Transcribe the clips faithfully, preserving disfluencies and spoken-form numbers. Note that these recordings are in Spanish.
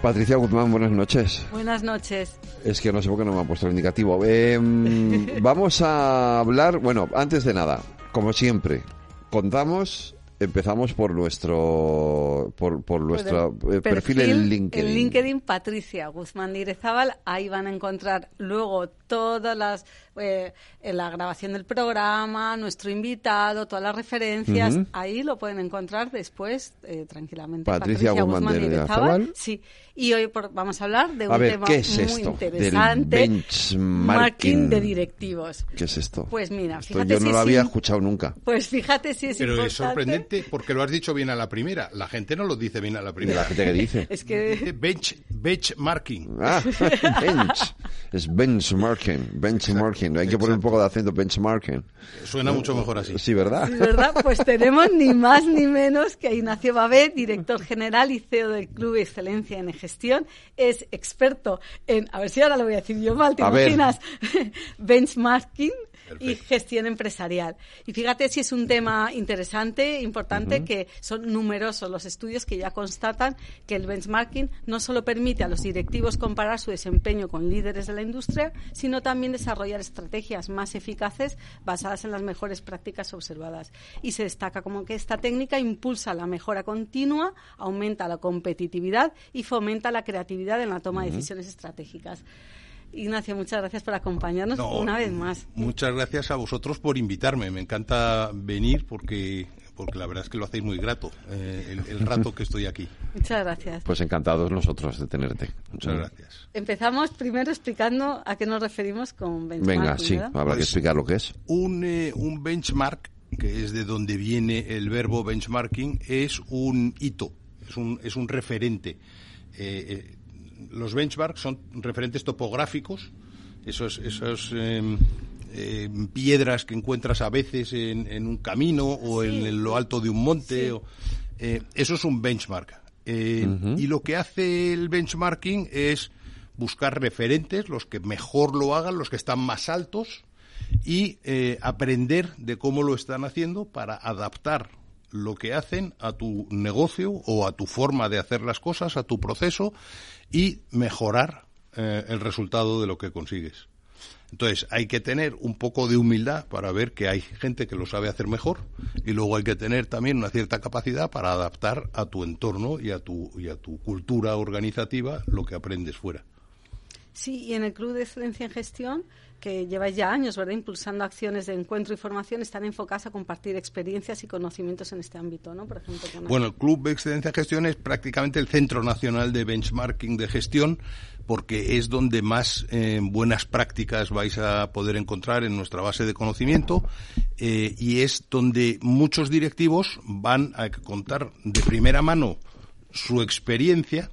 Patricia Guzmán, buenas noches. Buenas noches. Es que no sé por qué no me han puesto el indicativo. Eh, vamos a hablar, bueno, antes de nada, como siempre, contamos... Empezamos por nuestro por, por nuestro perfil, perfil en LinkedIn. En LinkedIn, Patricia Guzmán de Irezábal. Ahí van a encontrar luego todas las eh, la grabación del programa, nuestro invitado, todas las referencias. Uh-huh. Ahí lo pueden encontrar después eh, tranquilamente. Patricia, Patricia Guzmán, Guzmán de Irezábal. Sí. Y hoy por, vamos a hablar de un a ver, tema ¿qué es muy esto? interesante. Del benchmarking de directivos. ¿Qué es esto? Pues mira, esto fíjate yo no si lo había es, escuchado nunca. Pues fíjate si es Pero importante. es sorprendente porque lo has dicho bien a la primera. La gente no lo dice bien a la primera. ¿La gente qué dice? Es que... Bench, benchmarking. Ah, bench. Es benchmarking. Benchmarking. Exacto. Hay que poner un poco de acento, benchmarking. Suena mucho mejor así. Sí, ¿verdad? Sí, ¿verdad? Pues tenemos ni más ni menos que a Ignacio Babé, director general y C E O del Club Excelencia en Gestión. Es experto en, a ver si ahora lo voy a decir yo mal, ¿te a imaginas? benchmarking. Perfecto. Y gestión empresarial. Y fíjate si es un tema interesante, importante, uh-huh. que son numerosos los estudios que ya constatan que el benchmarking no solo permite a los directivos comparar su desempeño con líderes de la industria, sino también desarrollar estrategias más eficaces basadas en las mejores prácticas observadas. Y se destaca como que esta técnica impulsa la mejora continua, aumenta la competitividad y fomenta la creatividad en la toma uh-huh. de decisiones estratégicas. Ignacio, muchas gracias por acompañarnos no, una vez más. Muchas gracias a vosotros por invitarme. Me encanta venir porque porque la verdad es que lo hacéis muy grato, eh, el, el rato que estoy aquí. Muchas gracias. Pues encantados nosotros de tenerte. Muchas sí. gracias. Empezamos primero explicando a qué nos referimos con benchmarking. Venga, sí, ¿verdad? habrá pues, que explicar lo que es. Un, eh, un benchmark, que es de donde viene el verbo benchmarking, es un hito, es un, es un referente. Eh, eh, Los benchmarks son referentes topográficos, esos, esos eh, eh, piedras que encuentras a veces en, en un camino o sí. en, en lo alto de un monte. Sí. O, eh, eso es un benchmark. Eh, uh-huh. Y lo que hace el benchmarking es buscar referentes, los que mejor lo hagan, los que están más altos, y eh, aprender de cómo lo están haciendo para adaptar lo que hacen a tu negocio o a tu forma de hacer las cosas, a tu proceso, y mejorar eh, el resultado de lo que consigues. Entonces, hay que tener un poco de humildad para ver que hay gente que lo sabe hacer mejor, y luego hay que tener también una cierta capacidad para adaptar a tu entorno y a tu, y a tu cultura organizativa lo que aprendes fuera. Sí, y en el Club de Excelencia en Gestión, que lleváis ya años, ¿verdad?, impulsando acciones de encuentro y formación, están enfocadas a compartir experiencias y conocimientos en este ámbito, ¿no? Por ejemplo, con... Bueno, el Club de Excelencia en Gestión es prácticamente el centro nacional de benchmarking de gestión, porque es donde más eh, buenas prácticas vais a poder encontrar en nuestra base de conocimiento, eh, y es donde muchos directivos van a contar de primera mano su experiencia,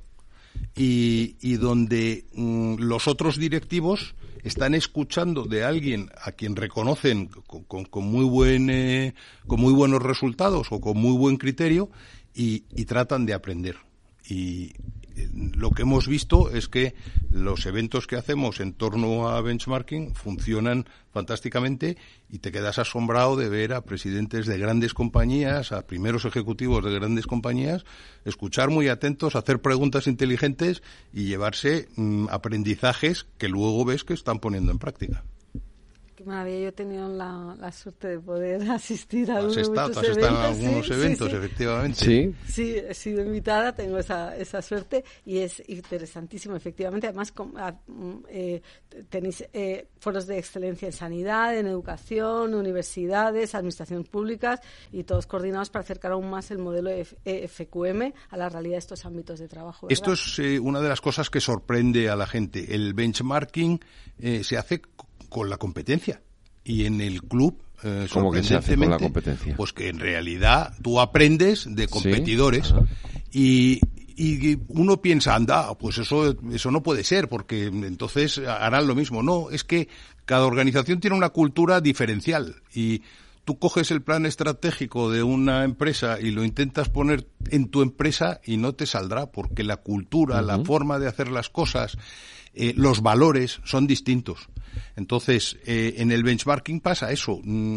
y, y donde mm, los otros directivos están escuchando de alguien a quien reconocen con, con, con muy buen eh, con muy buenos resultados o con muy buen criterio, y, y tratan de aprender. Y lo que hemos visto es que los eventos que hacemos en torno a benchmarking funcionan fantásticamente, y te quedas asombrado de ver a presidentes de grandes compañías, a primeros ejecutivos de grandes compañías, escuchar muy atentos, hacer preguntas inteligentes y llevarse mmm, aprendizajes que luego ves que están poniendo en práctica. Qué maravilla, yo he tenido la, la suerte de poder asistir a ¿Has algunos estado, has eventos. estado en algunos sí, eventos, sí, sí. efectivamente? Sí. Sí, he sido invitada, tengo esa, esa suerte, y es interesantísimo, efectivamente. Además, com, a, eh, tenéis eh, foros de excelencia en sanidad, en educación, universidades, administraciones públicas, y todos coordinados para acercar aún más el modelo E F Q M a la realidad de estos ámbitos de trabajo, ¿verdad? Esto es eh, una de las cosas que sorprende a la gente. El benchmarking eh, se hace con la competencia, y en el club eh, ¿Cómo que se hace con la competencia? Pues que en realidad tú aprendes de competidores. ¿Sí? y, y uno piensa, anda, pues eso eso no puede ser, porque entonces harán lo mismo. No, es que cada organización tiene una cultura diferencial, y tú coges el plan estratégico de una empresa y lo intentas poner en tu empresa y no te saldrá, porque la cultura, uh-huh. la forma de hacer las cosas, eh, los valores son distintos. Entonces, eh, en el benchmarking pasa eso.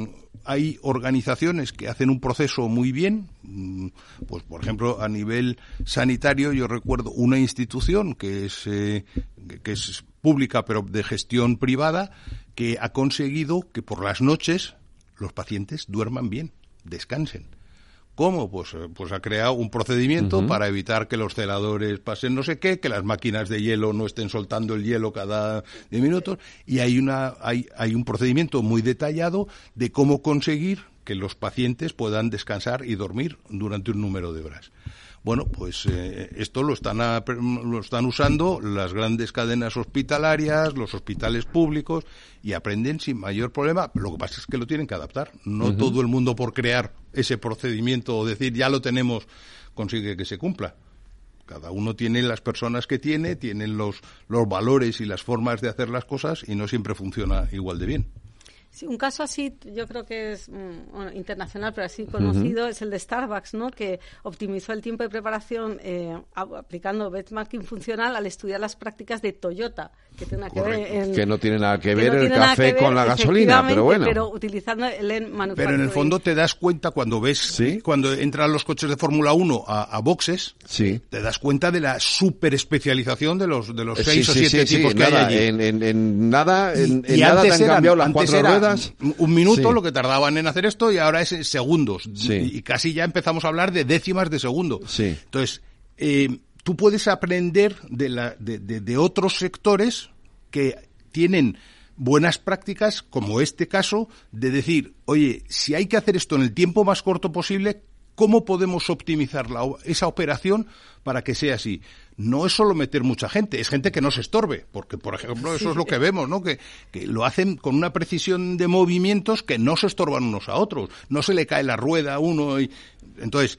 hay organizaciones que hacen un proceso muy bien, pues por ejemplo a nivel sanitario yo recuerdo una institución que es eh, que es pública pero de gestión privada que ha conseguido que por las noches los pacientes duerman bien, descansen. ¿Cómo? Pues, pues ha creado un procedimiento uh-huh. para evitar que los celadores pasen no sé qué, que las máquinas de hielo no estén soltando el hielo cada diez minutos, y hay una hay, hay un procedimiento muy detallado de cómo conseguir que los pacientes puedan descansar y dormir durante un número de horas. Bueno, pues eh, esto lo están a, lo están usando las grandes cadenas hospitalarias, los hospitales públicos, y aprenden sin mayor problema. Lo que pasa es que lo tienen que adaptar. No uh-huh. todo el mundo por crear ese procedimiento o decir ya lo tenemos consigue que se cumpla. Cada uno tiene las personas que tiene, tienen los, los valores y las formas de hacer las cosas y no siempre funciona igual de bien. Sí, un caso así, yo creo que es bueno, internacional, pero así conocido, uh-huh. es el de Starbucks, ¿no? Que optimizó el tiempo de preparación eh, aplicando benchmarking funcional al estudiar las prácticas de Toyota, que, tiene que, ver en, que no tiene nada que ver no el café ver, con la gasolina, pero bueno. Pero utilizando el Lean Manufacturing. Pero en el fondo te das cuenta cuando ves, ¿sí? cuando entran los coches de Fórmula uno a, a boxes, sí. te das cuenta de la super especialización de los de los seis sí, o sí, siete sí, tipos sí, que nada, hay allí. En, en, en nada, en, y, en y nada te han eran, cambiado las cuatro era, ruedas. Un minuto sí. lo que tardaban en hacer esto y ahora es segundos. Sí. Y casi ya empezamos a hablar de décimas de segundo. Sí. Entonces, eh, tú puedes aprender de, la, de, de, de otros sectores que tienen buenas prácticas, como este caso, de decir, oye, si hay que hacer esto en el tiempo más corto posible, ¿cómo podemos optimizar la, esa operación para que sea así? No es solo meter mucha gente, es gente que no se estorbe, porque, por ejemplo, eso es lo que vemos, ¿no? Que, que lo hacen con una precisión de movimientos que no se estorban unos a otros, no se le cae la rueda a uno. Y, entonces,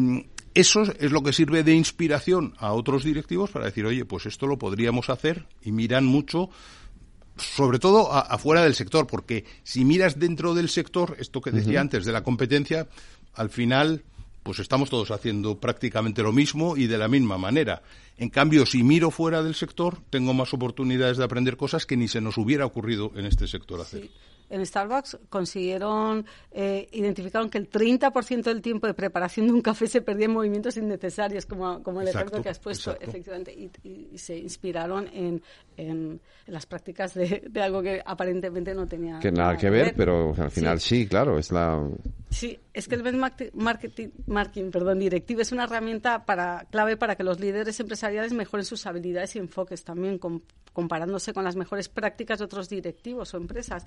eso es lo que sirve de inspiración a otros directivos para decir, oye, pues esto lo podríamos hacer, y miran mucho, sobre todo a, afuera del sector, porque si miras dentro del sector, esto que decía uh-huh. antes de la competencia, al final pues estamos todos haciendo prácticamente lo mismo y de la misma manera. En cambio, si miro fuera del sector, tengo más oportunidades de aprender cosas que ni se nos hubiera ocurrido en este sector hacer. Sí. En Starbucks consiguieron, eh, identificaron que el treinta por ciento del tiempo de preparación de un café se perdía en movimientos innecesarios, como, como el exacto, ejemplo que has puesto, exacto. efectivamente, y, y, y se inspiraron en, en, en las prácticas de, de algo que aparentemente no tenía que nada, nada que ver, ver, pero al final sí, sí claro, es la... Sí, es que el benchmarking perdón, directivo es una herramienta para, clave para que los líderes empresariales mejoren sus habilidades y enfoques también, com, comparándose con las mejores prácticas de otros directivos o empresas.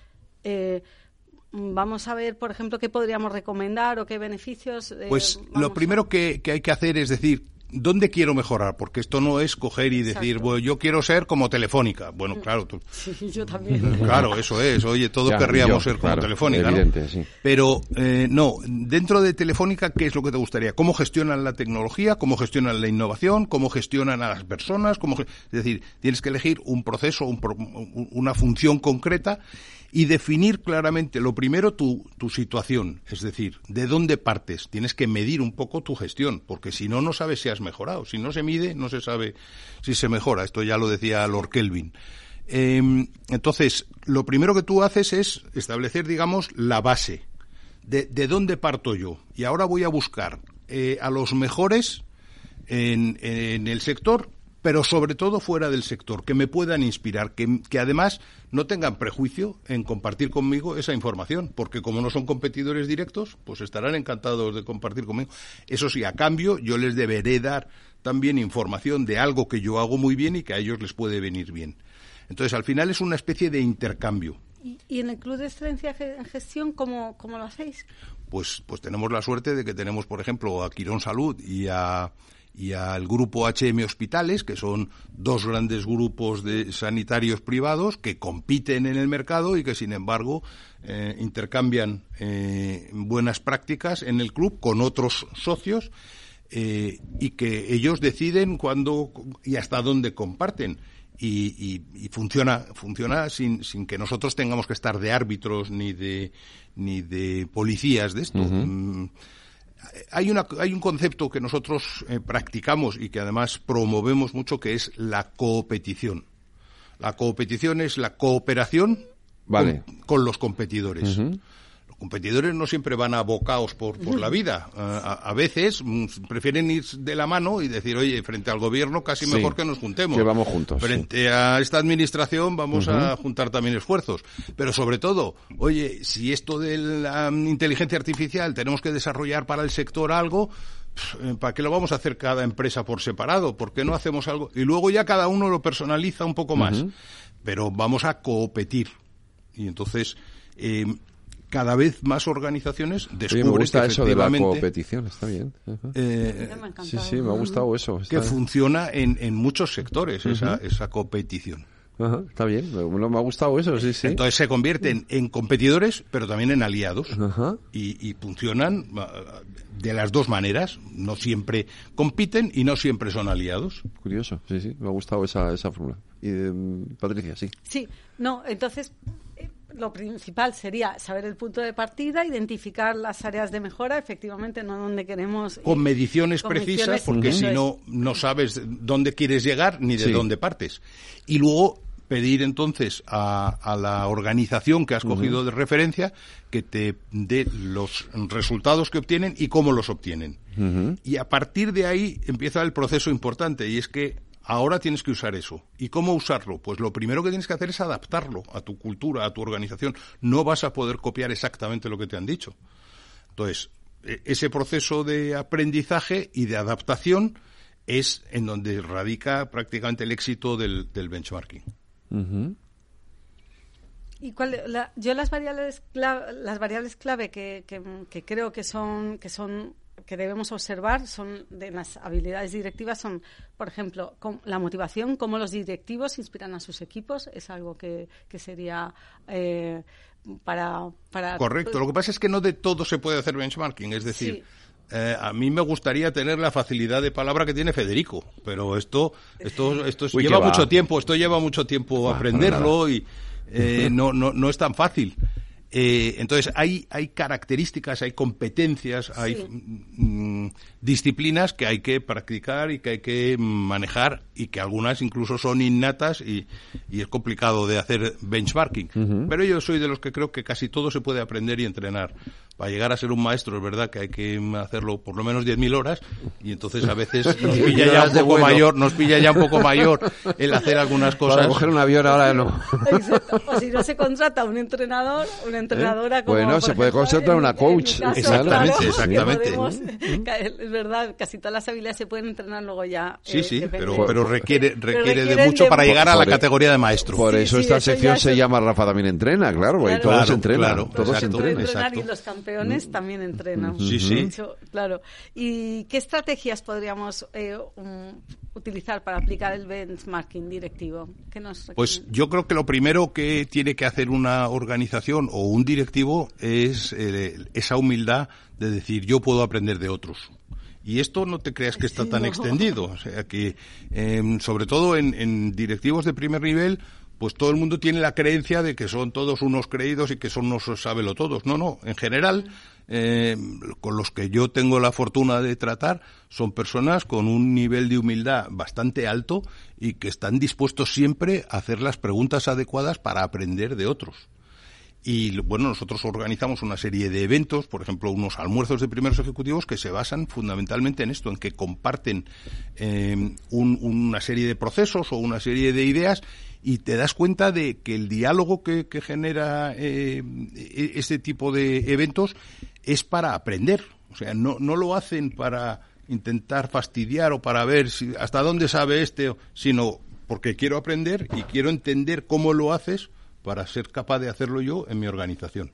Eh, vamos a ver, por ejemplo, qué podríamos recomendar o qué beneficios. Eh, pues lo primero a... que, que hay que hacer es decir, ¿dónde quiero mejorar? Porque esto no es coger y decir, exacto. bueno, yo quiero ser como Telefónica. Bueno, claro. Tú... Sí, yo también. Claro, eso es. Oye, todos ya, querríamos yo, ser como claro, Telefónica, evidente, ¿no? Sí. Pero, eh, no, dentro de Telefónica, ¿qué es lo que te gustaría? ¿Cómo gestionan la tecnología? ¿Cómo gestionan la innovación? ¿Cómo gestionan a las personas? ¿Cómo... Es decir, tienes que elegir un proceso, un pro... una función concreta y definir claramente, lo primero, tu, tu situación, es decir, de dónde partes. Tienes que medir un poco tu gestión, porque si no, no sabes si has mejorado. Si no se mide, no se sabe si se mejora. Esto ya lo decía Lord Kelvin. Eh, entonces, lo primero que tú haces es establecer, digamos, la base. De, de dónde parto yo. Y ahora voy a buscar eh, a los mejores en, en el sector, pero sobre todo fuera del sector, que me puedan inspirar, que, que además no tengan prejuicio en compartir conmigo esa información, porque como no son competidores directos, pues estarán encantados de compartir conmigo. Eso sí, a cambio, yo les deberé dar también información de algo que yo hago muy bien y que a ellos les puede venir bien. Entonces, al final es una especie de intercambio. ¿Y, y en el Club de Excelencia en Gestión cómo, cómo lo hacéis? Pues, pues tenemos la suerte de que tenemos, por ejemplo, a Quirón Salud y a... y al grupo H M Hospitales, que son dos grandes grupos de sanitarios privados que compiten en el mercado y que, sin embargo, eh, intercambian eh, buenas prácticas en el club con otros socios eh, y que ellos deciden cuándo y hasta dónde comparten. Y, y, y funciona funciona sin, sin que nosotros tengamos que estar de árbitros ni de ni de policías de esto. Uh-huh. Hay, una, hay un concepto que nosotros eh, practicamos y que además promovemos mucho, que es la coopetición. La coopetición es la cooperación vale. con, con los competidores. Uh-huh. Los competidores no siempre van abocados por, por la vida. A, a veces mm, prefieren ir de la mano y decir, oye, frente al gobierno casi sí, mejor que nos juntemos. Que vamos juntos. Frente sí. a esta administración vamos uh-huh. a juntar también esfuerzos. Pero sobre todo, oye, si esto de la um, inteligencia artificial tenemos que desarrollar para el sector algo, ¿para qué lo vamos a hacer cada empresa por separado? ¿Por qué no hacemos algo? Y luego ya cada uno lo personaliza un poco más. Uh-huh. Pero vamos a competir. Y entonces... Eh, cada vez más organizaciones descubren Oye, me gusta que eso de la efectivamente, competición, está bien. Uh-huh. Eh, sí, sí, me ha gustado eso. Que está... funciona en, en muchos sectores uh-huh. esa, esa competición. Uh-huh, está bien, me, me ha gustado eso, sí, sí. Entonces se convierten en competidores, pero también en aliados. Uh-huh. Y, y funcionan de las dos maneras. No siempre compiten y no siempre son aliados. Curioso, sí, sí, me ha gustado esa, esa fórmula. Y um, Patricia, sí. Sí, no, entonces... Lo principal sería saber el punto de partida, identificar las áreas de mejora, efectivamente, no donde queremos... Con mediciones con precisas, mediciones, porque uh-huh. si no, no sabes dónde quieres llegar ni de sí. dónde partes. Y luego pedir entonces a, a la organización que has cogido uh-huh. de referencia que te dé los resultados que obtienen y cómo los obtienen. Uh-huh. Y a partir de ahí empieza el proceso importante, y es que ahora tienes que usar eso. ¿Y cómo usarlo? Pues lo primero que tienes que hacer es adaptarlo a tu cultura, a tu organización. No vas a poder copiar exactamente lo que te han dicho. Entonces, ese proceso de aprendizaje y de adaptación es en donde radica prácticamente el éxito del, del benchmarking. Uh-huh. Y cuál, la, yo las variables clave, las variables clave que, que, que creo que son que son que debemos observar son de las habilidades directivas son, por ejemplo, con la motivación, cómo los directivos inspiran a sus equipos, es algo que, que sería eh, para, para... Correcto. Lo que pasa es que no de todo se puede hacer benchmarking, es decir... Sí. Eh, a mí me gustaría tener la facilidad de palabra que tiene Federico, pero esto esto esto Uy, lleva mucho tiempo, esto lleva mucho tiempo ah, aprenderlo y eh, no no no es tan fácil. Eh, entonces hay hay características, hay competencias, hay sí. mm, disciplinas que hay que practicar y que hay que manejar y que algunas incluso son innatas y, y es complicado de hacer benchmarking. Uh-huh. Pero yo soy de los que creo que casi todo se puede aprender y entrenar. Para llegar a ser un maestro es verdad que hay que hacerlo por lo menos diez mil horas y entonces a veces nos pilla ya un poco bueno. mayor, nos pilla ya un poco mayor el hacer algunas cosas. Para coger un avión ahora no. Exacto. O si no se contrata un entrenador, una entrenadora ¿Eh? como bueno, se puede ejemplo, contratar una coach. Caso, exactamente, claro, exactamente. Podemos, es verdad, casi todas las habilidades se pueden entrenar luego ya. Sí, eh, sí, depende. pero, pero requiere requiere de mucho de para llegar a la categoría de maestro. Por eso sí, esta sí, sección eso se llama Rafa también entrena, claro, claro. todos claro, entrenan, claro, todos exacto, entrenan. Exacto. Y los campeones mm. también entrenan. Sí, sí. Mucho, claro. ¿Y qué estrategias podríamos eh, um, utilizar para aplicar el benchmarking directivo? ¿Qué nos pues yo creo que lo primero que tiene que hacer una organización o un directivo es eh, esa humildad de decir yo puedo aprender de otros. Y esto no te creas que está sí, tan no. extendido. O sea que, eh, sobre todo en, en directivos de primer nivel, pues todo el mundo tiene la creencia de que son todos unos creídos y que son unos sábelotodos. No, no. En general, eh, con los que yo tengo la fortuna de tratar, son personas con un nivel de humildad bastante alto y que están dispuestos siempre a hacer las preguntas adecuadas para aprender de otros. Y bueno, nosotros organizamos una serie de eventos, por ejemplo, unos almuerzos de primeros ejecutivos que se basan fundamentalmente en esto, en que comparten eh, un, una serie de procesos o una serie de ideas y te das cuenta de que el diálogo que, que genera eh, este tipo de eventos es para aprender. O sea, no, no lo hacen para intentar fastidiar o para ver si, hasta dónde sabe este, sino porque quiero aprender y quiero entender cómo lo haces para ser capaz de hacerlo yo en mi organización.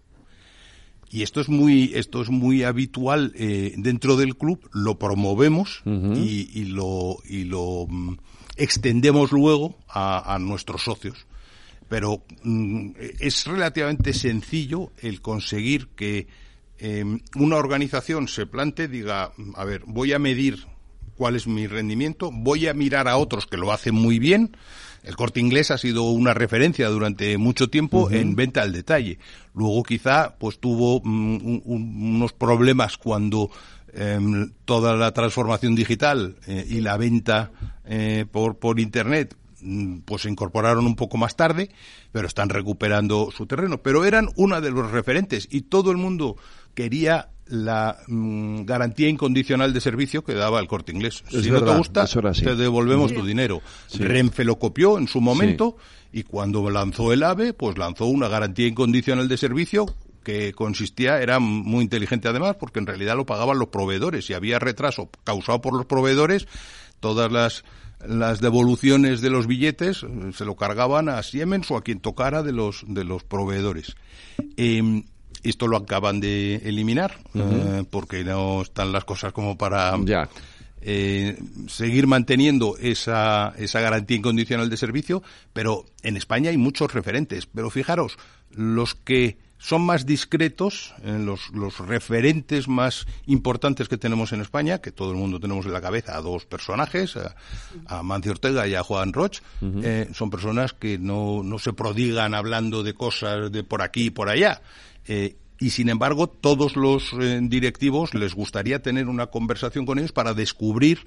Y esto es muy esto es muy habitual eh, dentro del club, lo promovemos uh-huh. y, y lo y lo um, extendemos luego a, a nuestros socios. Pero um, es relativamente sencillo el conseguir que eh, una organización se plante, diga, a ver, voy a medir cuál es mi rendimiento, voy a mirar a otros que lo hacen muy bien. El Corte Inglés ha sido una referencia durante mucho tiempo uh-huh. en venta al detalle. Luego quizá pues tuvo um, un, unos problemas cuando eh, toda la transformación digital eh, y la venta eh, por por internet pues se incorporaron un poco más tarde, pero están recuperando su terreno. Pero eran una de los referentes y todo el mundo quería la mmm, garantía incondicional de servicio que daba el Corte Inglés. Es si verdad, no te gusta, sí. te devolvemos sí. tu dinero. Sí. Renfe lo copió en su momento sí. y cuando lanzó el AVE, pues lanzó una garantía incondicional de servicio que consistía, era muy inteligente además, porque en realidad lo pagaban los proveedores. Si había retraso causado por los proveedores, todas las las devoluciones de los billetes se lo cargaban a Siemens o a quien tocara de los de los proveedores. Eh, esto lo acaban de eliminar, uh-huh. eh, porque no están las cosas como para ya. Eh, seguir manteniendo esa esa garantía incondicional de servicio, pero en España hay muchos referentes. Pero fijaros, los que son más discretos, eh, los, los referentes más importantes que tenemos en España, que todo el mundo tenemos en la cabeza a dos personajes, a, a Mancio Ortega y a Juan Roch, uh-huh. eh, son personas que no, no se prodigan hablando de cosas de por aquí y por allá. Eh, y sin embargo, todos los eh, directivos les gustaría tener una conversación con ellos para descubrir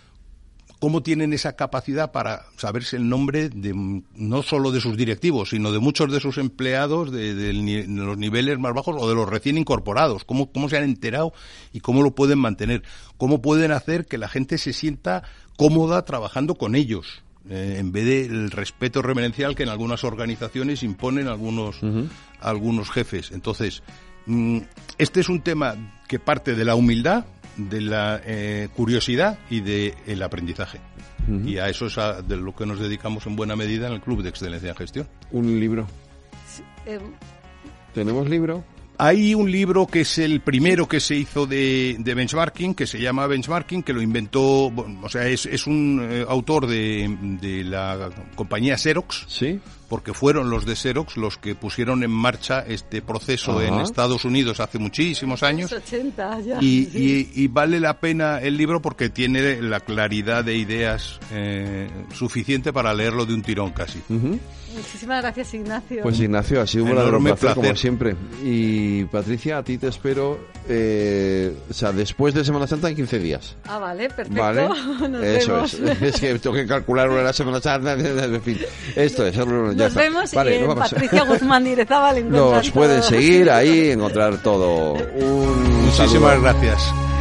cómo tienen esa capacidad para saberse el nombre de no solo de sus directivos, sino de muchos de sus empleados de, de, de los niveles más bajos o de los recién incorporados, cómo, cómo se han enterado y cómo lo pueden mantener, cómo pueden hacer que la gente se sienta cómoda trabajando con ellos, eh, en vez del respeto reverencial que en algunas organizaciones imponen algunos, uh-huh. algunos jefes. Entonces, mmm, este es un tema que parte de la humildad, de la eh, curiosidad y de el aprendizaje. Uh-huh. Y a eso es a, de lo que nos dedicamos en buena medida en el Club de Excelencia en Gestión. Un libro. Sí, eh... ¿Tenemos libro? Hay un libro que es el primero que se hizo de, de benchmarking, que se llama Benchmarking, que lo inventó, bueno, o sea, es, es un eh, autor de, de la compañía Xerox. Sí. Porque fueron los de Xerox los que pusieron en marcha este proceso Ajá. en Estados Unidos hace muchísimos años. ochenta ya. Y, sí. y, y vale la pena el libro porque tiene la claridad de ideas eh, suficiente para leerlo de un tirón casi. Uh-huh. Muchísimas gracias, Ignacio. Pues Ignacio, ha sido un verdadero placer, placer, como siempre. Y Patricia, a ti te espero, eh, o sea, después de Semana Santa en quince días. Ah, vale, perfecto. Vale, Nos eso vemos. es. Es que tengo que calcular una de la Semana Santa, en fin. Esto es. Ya Nos está. vemos Vale, y en vamos. Patricia Guzmán Direzábal encuentran Nos pueden todo. seguir ahí, encontrar todo. Un Muchísimas saludo. gracias.